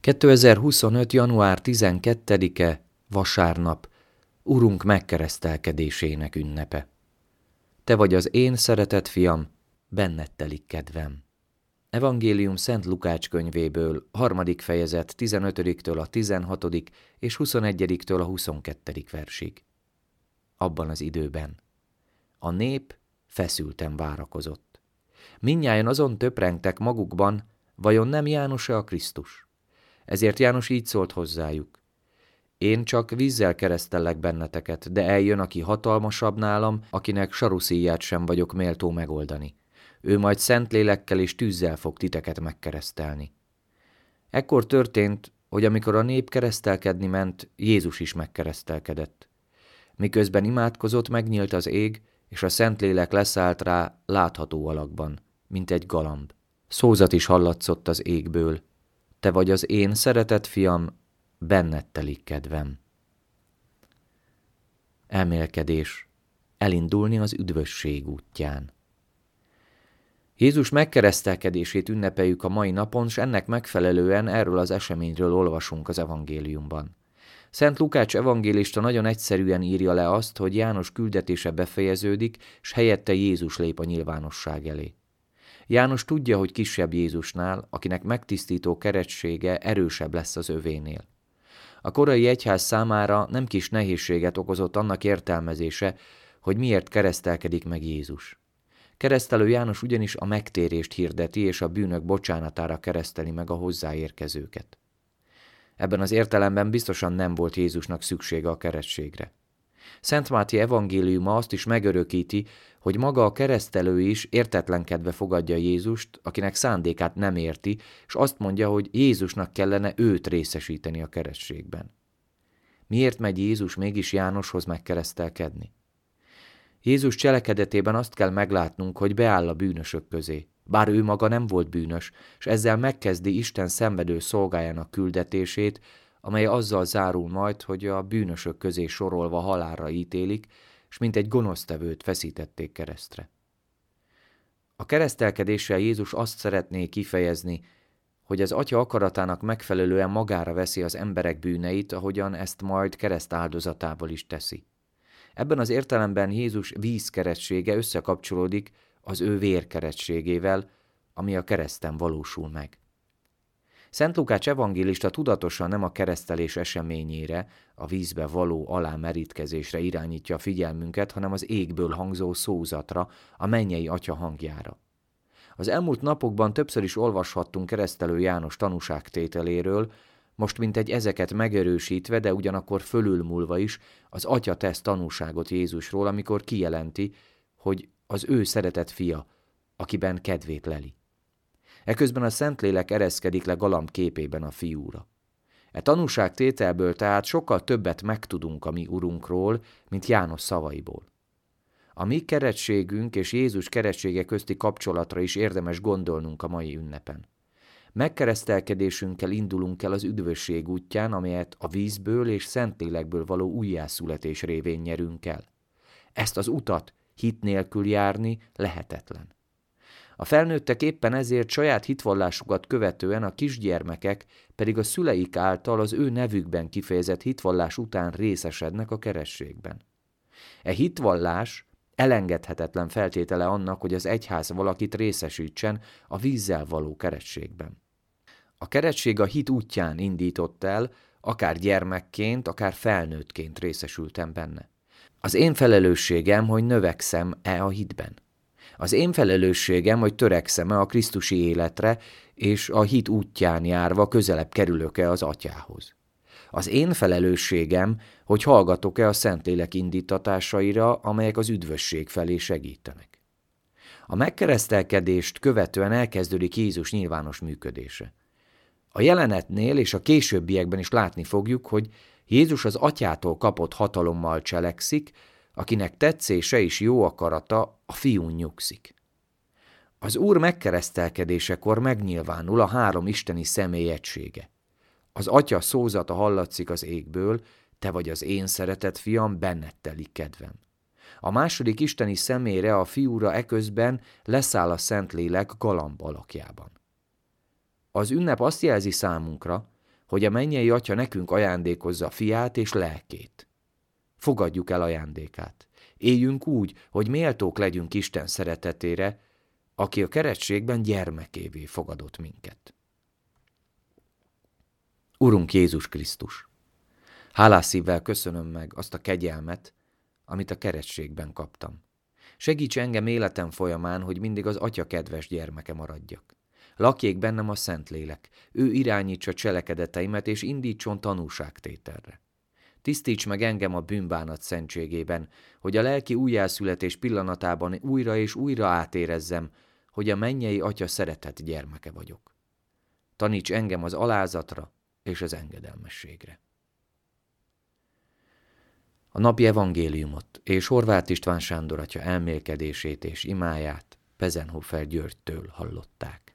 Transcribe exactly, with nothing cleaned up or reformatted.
kétezer-huszonöt. január tizenkettedike, vasárnap, Urunk megkeresztelkedésének ünnepe. Te vagy az én szeretett fiam, benned telik kedvem. Evangélium Szent Lukács könyvéből, harmadik fejezet tizenötödiktől a tizenhatodik és huszonegyediktől a huszonkettedik versig. Abban az időben a nép feszülten várakozott. Mindnyájan azon töprengtek magukban, vajon nem János-e a Krisztus? Ezért János így szólt hozzájuk: Én csak vízzel keresztellek benneteket, de eljön, aki hatalmasabb nálam, akinek saruszíját sem vagyok méltó megoldani. Ő majd Szentlélekkel és tűzzel fog titeket megkeresztelni. Ekkor történt, hogy amikor a nép keresztelkedni ment, Jézus is megkeresztelkedett. Miközben imádkozott, megnyílt az ég, és a Szentlélek leszállt rá látható alakban, mint egy galamb. Szózat is hallatszott az égből: Te vagy az én szeretett fiam, benned telik kedvem. Elmélkedés: elindulni az üdvösség útján. Jézus megkeresztelkedését ünnepeljük a mai napon, s ennek megfelelően erről az eseményről olvasunk az evangéliumban. Szent Lukács evangélista nagyon egyszerűen írja le azt, hogy János küldetése befejeződik, s helyette Jézus lép a nyilvánosság elé. János tudja, hogy kisebb Jézusnál, akinek megtisztító keretsége erősebb lesz az övénél. A korai egyház számára nem kis nehézséget okozott annak értelmezése, hogy miért keresztelkedik meg Jézus. Keresztelő János ugyanis a megtérést hirdeti, és a bűnök bocsánatára kereszteli meg a hozzáérkezőket. Ebben az értelemben biztosan nem volt Jézusnak szüksége a keresztségre. Szent Máté evangéliuma azt is megörökíti, hogy maga a keresztelő is értetlenkedve fogadja Jézust, akinek szándékát nem érti, és azt mondja, hogy Jézusnak kellene őt részesíteni a keresztségben. Miért megy Jézus mégis Jánoshoz megkeresztelkedni? Jézus cselekedetében azt kell meglátnunk, hogy beáll a bűnösök közé, bár ő maga nem volt bűnös, és ezzel megkezdi Isten szenvedő szolgájának küldetését, amely azzal zárul majd, hogy a bűnösök közé sorolva halálra ítélik, és mint egy gonosztevőt feszítették keresztre. A keresztelkedéssel Jézus azt szeretné kifejezni, hogy az Atya akaratának megfelelően magára veszi az emberek bűneit, ahogyan ezt majd kereszt áldozatából is teszi. Ebben az értelemben Jézus vízkeresztsége összekapcsolódik az ő vérkeresztségével, ami a kereszten valósul meg. Szent Lukács evangélista tudatosan nem a keresztelés eseményére, a vízbe való alámerítkezésre irányítja a figyelmünket, hanem az égből hangzó szózatra, a mennyei Atya hangjára. Az elmúlt napokban többször is olvashattunk keresztelő János tanúságtételéről, most mintegy ezeket megerősítve, de ugyanakkor fölülmúlva is az Atya tesz tanúságot Jézusról, amikor kijelenti, hogy az ő szeretett fia, akiben kedvét leli. Eközben a Szentlélek ereszkedik le galamb képében a fiúra. E tanúságtételből tehát sokkal többet megtudunk a mi Urunkról, mint János szavaiból. A mi keresztségünk és Jézus keresztsége közti kapcsolatra is érdemes gondolnunk a mai ünnepen. Megkeresztelkedésünkkel indulunk el az üdvösség útján, amelyet a vízből és Szentlélekből való újjászületés révén nyerünk el. Ezt az utat hit nélkül járni lehetetlen. A felnőttek éppen ezért saját hitvallásukat követően, a kisgyermekek pedig a szüleik által az ő nevükben kifejezett hitvallás után részesednek a keresztségben. E hitvallás elengedhetetlen feltétele annak, hogy az egyház valakit részesítsen a vízzel való keresztségben. A keresztség a hit útján indított el, akár gyermekként, akár felnőttként részesültem benne. Az én felelősségem, hogy növekszem-e a hitben. Az én felelősségem, hogy törekszem-e a krisztusi életre, és a hit útján járva közelebb kerülök-e az Atyához. Az én felelősségem, hogy hallgatok-e a Szentlélek indítatásaira, amelyek az üdvösség felé segítenek. A megkeresztelkedést követően elkezdődik Jézus nyilvános működése. A jelenetnél és a későbbiekben is látni fogjuk, hogy Jézus az Atyától kapott hatalommal cselekszik, akinek tetszése és jó akarata a fiún nyugszik. Az Úr megkeresztelkedésekor megnyilvánul a három isteni személy egysége. Az Atya szózata hallatszik az égből: Te vagy az én szeretett fiam, benned telik kedvem. A második isteni személyre, a fiúra eközben leszáll a Szentlélek galamb alakjában. Az ünnep azt jelzi számunkra, hogy a mennyei Atya nekünk ajándékozza a fiát és lelkét. Fogadjuk el ajándékát. Éljünk úgy, hogy méltók legyünk Isten szeretetére, aki a keresztségben gyermekévé fogadott minket. Urunk Jézus Krisztus, hálás szívvel köszönöm meg azt a kegyelmet, amit a keresztségben kaptam. Segíts engem életem folyamán, hogy mindig az Atya kedves gyermeke maradjak. Lakjék bennem a Szentlélek, ő irányítsa cselekedeteimet és indítson tanúságtételre. Tisztíts meg engem a bűnbánat szentségében, hogy a lelki újjászületés pillanatában újra és újra átérezzem, hogy a mennyei Atya szeretett gyermeke vagyok. Taníts engem az alázatra és az engedelmességre. A napi evangéliumot és Horváth István Sándor atya elmélkedését és imáját Pezenhofer Györgytől hallották.